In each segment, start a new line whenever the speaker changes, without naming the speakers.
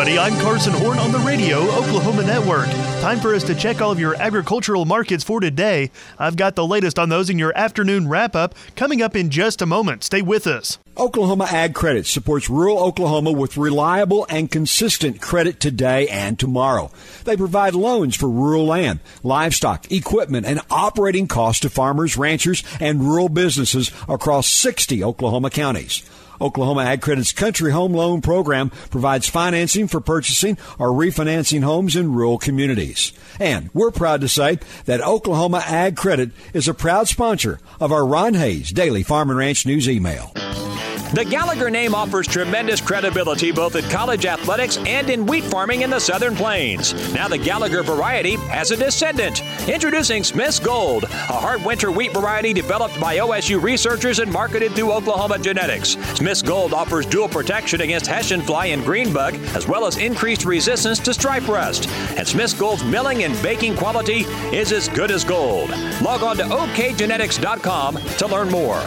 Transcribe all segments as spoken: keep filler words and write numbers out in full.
everybody. I'm Carson Horn on the Radio Oklahoma Network. Time for us to check all of your agricultural markets for today. I've got the latest on those in your afternoon wrap-up coming up in just a moment. Stay with us.
Oklahoma Ag Credit supports rural Oklahoma with reliable and consistent credit today and tomorrow. They provide loans for rural land, livestock, equipment, and operating costs to farmers, ranchers, and rural businesses across sixty Oklahoma counties. Oklahoma Ag Credit's Country Home Loan Program provides financing for purchasing or refinancing homes in rural communities. And we're proud to say that Oklahoma Ag Credit is a proud sponsor of our Ron Hayes Daily Farm and Ranch News email.
The Gallagher name offers tremendous credibility both in college athletics and in wheat farming in the Southern Plains. Now the Gallagher variety has a descendant. Introducing Smith's Gold, a hard winter wheat variety developed by O S U researchers and marketed through Oklahoma Genetics. Smith's Gold offers dual protection against Hessian fly and greenbug, as well as increased resistance to stripe rust. And Smith's Gold's milling and baking quality is as good as gold. Log on to O K genetics dot com to learn more.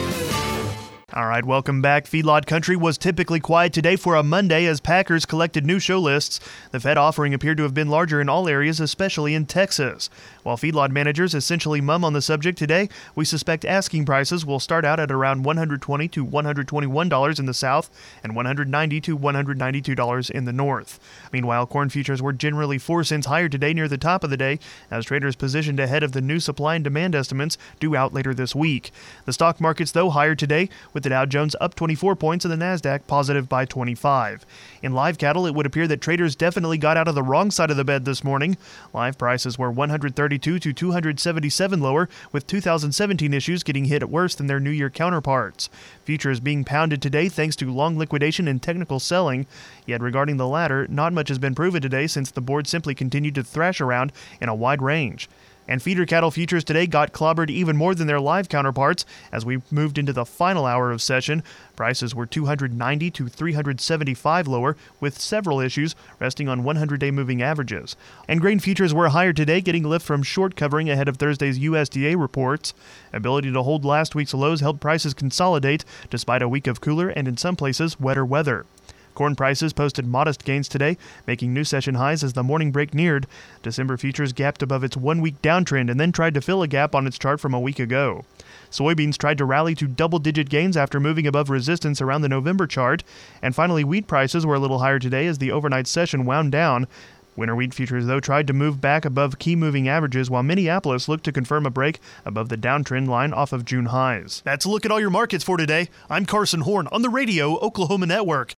All right, welcome back. Feedlot Country was typically quiet today for a Monday as packers collected new show lists. The Fed offering appeared to have been larger in all areas, especially in Texas. While feedlot managers essentially mum on the subject today, we suspect asking prices will start out at around one hundred twenty dollars to one hundred twenty-one dollars in the south and one hundred ninety dollars to one hundred ninety-two dollars in the north. Meanwhile, corn futures were generally four cents higher today near the top of the day as traders positioned ahead of the new supply and demand estimates due out later this week. The stock markets, though, higher today, with the Dow Jones up twenty-four points and the Nasdaq positive by twenty-five. In live cattle, it would appear that traders definitely got out of the wrong side of the bed this morning. Live prices were one hundred thirty-two to two hundred seventy-seven lower, with two thousand seventeen issues getting hit worse than their New Year counterparts. Futures being pounded today thanks to long liquidation and technical selling. Yet regarding the latter, not much has been proven today since the board simply continued to thrash around in a wide range. And feeder cattle futures today got clobbered even more than their live counterparts as we moved into the final hour of session. Prices were two hundred ninety to three hundred seventy-five lower, with several issues resting on hundred-day moving averages. And grain futures were higher today, getting lift from short covering ahead of Thursday's U S D A reports. Ability to hold last week's lows helped prices consolidate despite a week of cooler and in some places wetter weather. Corn prices posted modest gains today, making new session highs as the morning break neared. December futures gapped above its one-week downtrend and then tried to fill a gap on its chart from a week ago. Soybeans tried to rally to double-digit gains after moving above resistance around the November chart. And finally, wheat prices were a little higher today as the overnight session wound down. Winter wheat futures, though, tried to move back above key moving averages, while Minneapolis looked to confirm a break above the downtrend line off of June highs. That's a look at all your markets for today. I'm Carson Horn on the Radio Oklahoma Network.